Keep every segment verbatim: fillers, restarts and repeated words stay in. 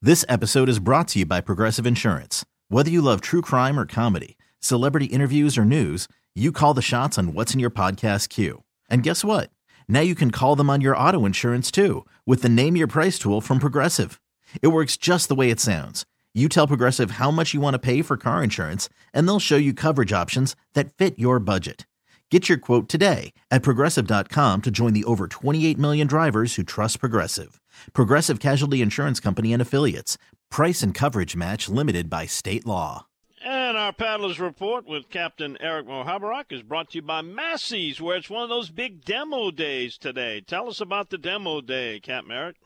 This episode is brought to you by Progressive Insurance. Whether you love true crime or comedy, celebrity interviews or news, you call the shots on what's in your podcast queue. And guess what? Now you can call them on your auto insurance too with the Name Your Price tool from Progressive. It works just the way it sounds. You tell Progressive how much you want to pay for car insurance, and they'll show you coverage options that fit your budget. Get your quote today at Progressive dot com to join the over twenty-eight million drivers who trust Progressive. Progressive Casualty Insurance Company and Affiliates. Price and coverage match limited by state law. And our Paddlers Report with Captain Eric Mohabarak is brought to you by Massey's, where it's one of those big demo days today. Tell us about the demo day, Captain Eric.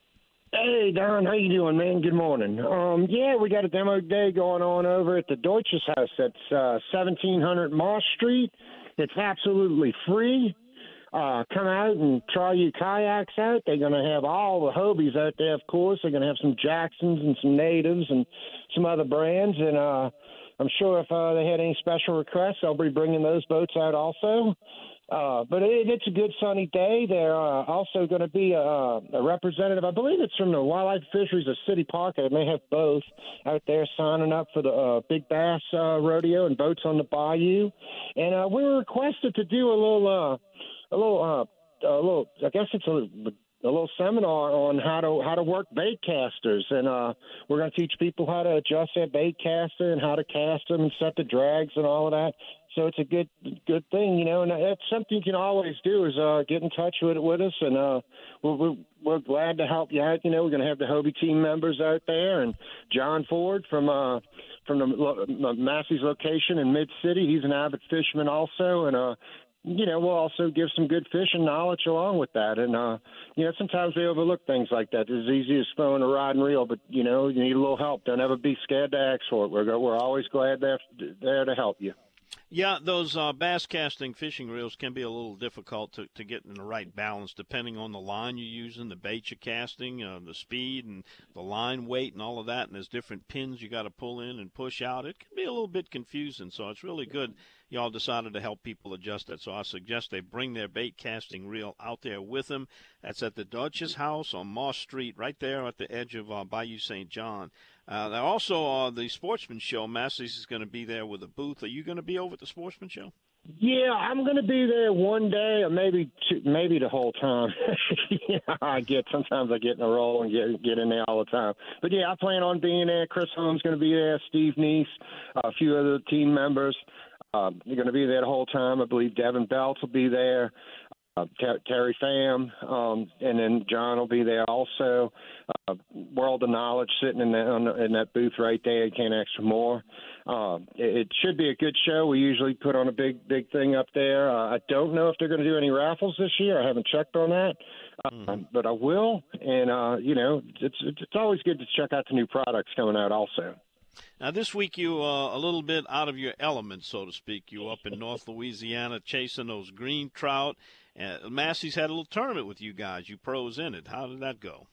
Hey, Don, how you doing, man? Good morning. Um, yeah, we got a demo day going on over at the Deutsches House. That's uh, seventeen hundred Moss Street. It's absolutely free. Uh, come out and try your kayaks out. They're going to have all the Hobies out there, of course. They're going to have some Jacksons and some Natives and some other brands. And uh, I'm sure if uh, they had any special requests, they'll be bringing those boats out also. Uh, but it, it's a good sunny day. There uh, also going to be a, a representative. I believe it's from the Wildlife Fisheries of City Park. They may have both out there signing up for the uh, Big Bass uh, Rodeo and boats on the bayou. And uh, we were requested to do a little, uh, a little, uh, a little. I guess it's a. a little seminar on how to how to work bait casters, and uh, we're going to teach people how to adjust their bait caster and how to cast them and set the drags and all of that. So it's a good good thing, you know, and that's something you can always do is uh, get in touch with with us, and uh, we're, we're we're glad to help you out. You know, we're going to have the Hobie team members out there, and John Ford from uh, from the uh, Massey's location in Mid City. He's an avid fisherman also, and uh. You know, we'll also give some good fishing knowledge along with that. And, uh, you know, sometimes we overlook things like that. It's easy as throwing a rod and reel, but, you know, you need a little help. Don't ever be scared to ask for it. We're, we're always glad there, there to help you. Yeah, those uh, bass casting fishing reels can be a little difficult to, to get in the right balance depending on the line you're using, the bait you're casting, uh, the speed and the line weight and all of that. And there's different pins you got to pull in and push out. It can be a little bit confusing, so it's really good y'all decided to help people adjust that. So I suggest they bring their bait casting reel out there with them. That's at the Deutsches House on Moss Street, right there at the edge of uh, Bayou Saint John. Uh, there also, uh, the Sportsman Show, Massey's is going to be there with a booth. Are you going to be over at the Sportsman Show? Yeah, I'm going to be there one day, or maybe two, maybe the whole time. yeah, I get sometimes I get in a roll and get get in there all the time. But yeah, I plan on being there. Chris Holmes going to be there. Steve Neese, a few other team members. Uh, you're going to be there the whole time. I believe Devin Belts will be there. Uh, Ter- Terry Pham, um, and then John will be there also. Uh, World of Knowledge sitting in that, on the, in that booth right there. You can't ask for more. Uh, it, it should be a good show. We usually put on a big, big thing up there. Uh, I don't know if they're going to do any raffles this year. I haven't checked on that, uh, mm. but I will. And, uh, you know, it's, it's it's always good to check out the new products coming out also. Now, this week you uh, a little bit out of your element, so to speak. You up in North Louisiana chasing those green trout. Uh, Massey's had a little tournament with you guys. You pros in it. How did that go?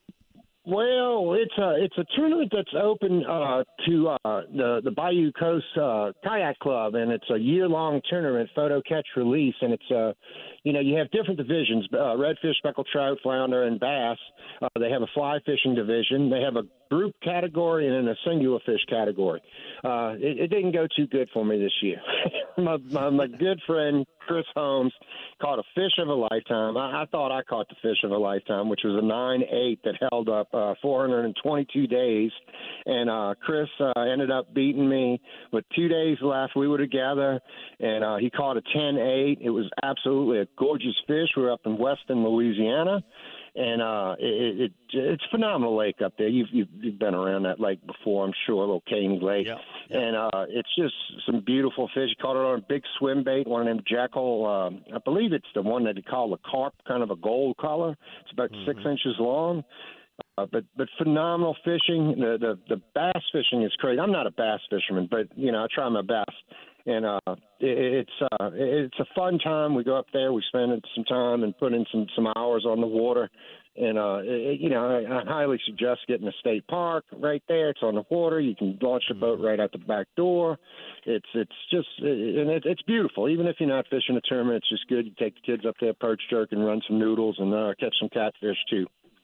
Well, it's a it's a tournament that's open uh, to uh, the the Bayou Coast uh, Kayak Club, and it's a year long tournament, photo catch release, and it's uh, you know you have different divisions: uh, redfish, speckled trout, flounder, and bass. Uh, they have a fly fishing division. They have a group category and then a singular fish category. Uh, it, it didn't go too good for me this year. my, my my good friend Chris Holmes caught a fish of a lifetime. I, I thought I caught the fish of a lifetime, which was a nine eight that held up uh, four hundred twenty-two days. And uh, Chris uh, ended up beating me with two days left. We were together, and uh, he caught a ten eight. It was absolutely a gorgeous fish. We were up in western Louisiana. And uh, it, it it's a phenomenal lake up there. You've, you've you've been around that lake before, I'm sure, little Caney Lake. Yeah, yeah. And uh, it's just some beautiful fish. Caught it on a big swim bait, one of them Jekyll. Um, I believe it's the one that they call the carp, kind of a gold color. It's about mm-hmm. six inches long. Uh, but but phenomenal fishing. The, the the bass fishing is crazy. I'm not a bass fisherman, but you know I try my best. And uh, it, it's uh, it's a fun time. We go up there, we spend some time and put in some, some hours on the water. And, uh, it, you know, I, I highly suggest getting a state park right there. It's on the water. You can launch the boat right out the back door. It's it's just and it, it's beautiful. Even if you're not fishing a tournament, it's just good. You take the kids up there, perch jerk, and run some noodles and uh, catch some catfish, too.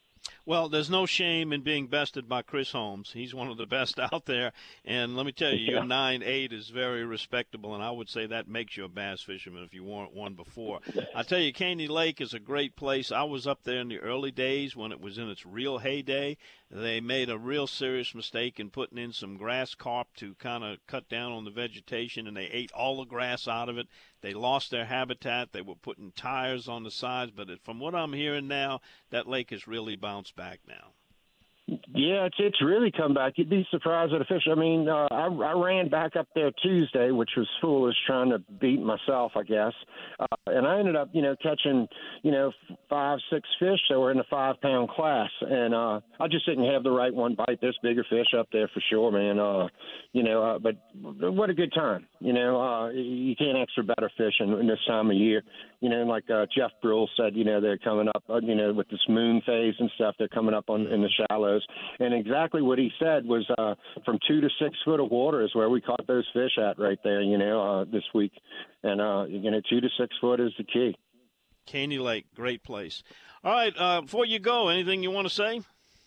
Well, there's no shame in being bested by Chris Holmes. He's one of the best out there. And let me tell you, your nine eight is very respectable, and I would say that makes you a bass fisherman if you weren't one before. I tell you, Caney Lake is a great place. I was up there in the early days when it was in its real heyday. They made a real serious mistake in putting in some grass carp to kind of cut down on the vegetation, and they ate all the grass out of it. They lost their habitat. They were putting tires on the sides. But it, from what I'm hearing now, that lake has really bounced back now. Yeah, it's it's really come back. You'd be surprised at a fish. I mean, uh, I, I ran back up there Tuesday, which was foolish, trying to beat myself, I guess. Uh, and I ended up, you know, catching, you know, five, six fish that were in the five-pound class. And uh, I just didn't have the right one bite. There's bigger fish up there for sure, man. Uh, you know, uh, but what a good time. You know, uh, you can't ask for better fish in, in this time of year. You know, like uh, Jeff Brule said, you know, they're coming up, uh, you know, with this moon phase and stuff. They're coming up on in the shallows. And exactly what he said was uh, from two to six foot of water is where we caught those fish at right there, you know, uh, this week. And, uh, you know, two to six foot is the key. Caney Lake, great place. All right, uh, before you go, anything you want to say?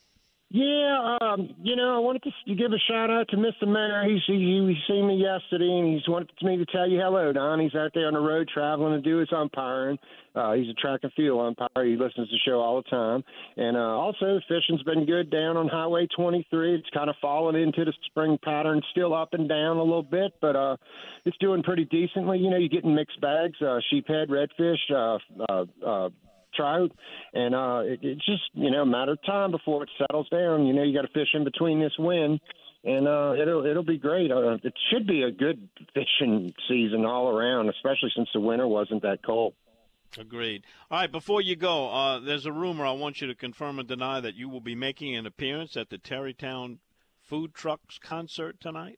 Yeah, um, you know, I wanted to give a shout-out to Mister Mayor. He's, he, he seen me yesterday, and he's wanted me to tell you hello, Don. He's out there on the road traveling to do his umpiring. Uh, he's a track and field umpire. He listens to the show all the time. And uh, also, fishing's been good down on Highway twenty-three. It's kind of fallen into the spring pattern, still up and down a little bit, but uh, it's doing pretty decently. You know, you're getting mixed bags, uh, sheephead, redfish, uh, uh, uh trout, and uh, it, it's just, you know, a matter of time before it settles down. You know, you got to fish in between this wind, and uh, it'll it'll be great. Uh, it should be a good fishing season all around, especially since the winter wasn't that cold. Agreed. All right, before you go, uh, there's a rumor I want you to confirm and deny that you will be making an appearance at the Terrytown Food Trucks concert tonight.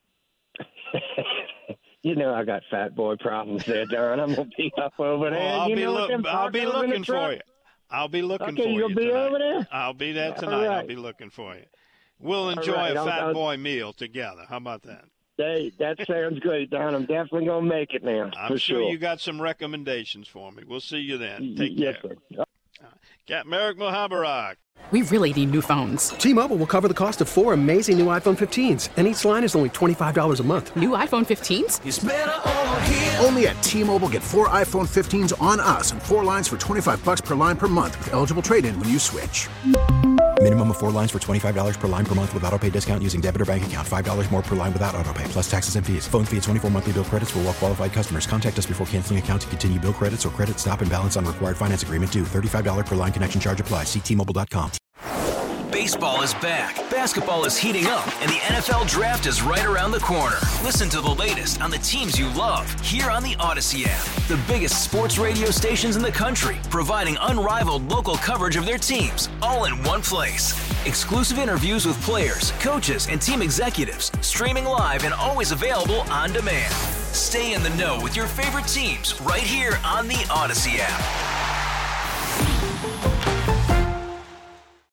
You know I got fat boy problems there, Darren. I'm gonna be up over there. Well, I'll, you be know look, I'll be looking for you. I'll be looking okay, for you you'll be tonight. over there? I'll be there tonight. Right. I'll be looking for you. We'll enjoy right, a I'll, fat I'll... boy meal together. How about that? Hey, that sounds great, Don. I'm definitely gonna make it now. I'm for sure, sure you got some recommendations for me. We'll see you then. Take yes, care. Sir. Captain Merrick Muhabarak. We really need new phones. T-Mobile will cover the cost of four amazing new iPhone fifteens, and each line is only twenty-five dollars a month. New iPhone fifteens? It's better over here. Only at T-Mobile, get four iPhone fifteens on us and four lines for twenty-five dollars per line per month with eligible trade-in when you switch. Minimum of four lines for twenty-five dollars per line per month with autopay discount using debit or bank account. five dollars more per line without autopay, plus taxes and fees. Phone fee at twenty-four monthly bill credits for well-qualified customers. Contact us before canceling account to continue bill credits or credit stop and balance on required finance agreement due. thirty-five dollars per line connection charge applies. See T Mobile dot com. Baseball is back, basketball is heating up, and the N F L Draft is right around the corner. Listen to the latest on the teams you love here on the Odyssey app. The biggest sports radio stations in the country, providing unrivaled local coverage of their teams, all in one place. Exclusive interviews with players, coaches, and team executives, streaming live and always available on demand. Stay in the know with your favorite teams right here on the Odyssey app.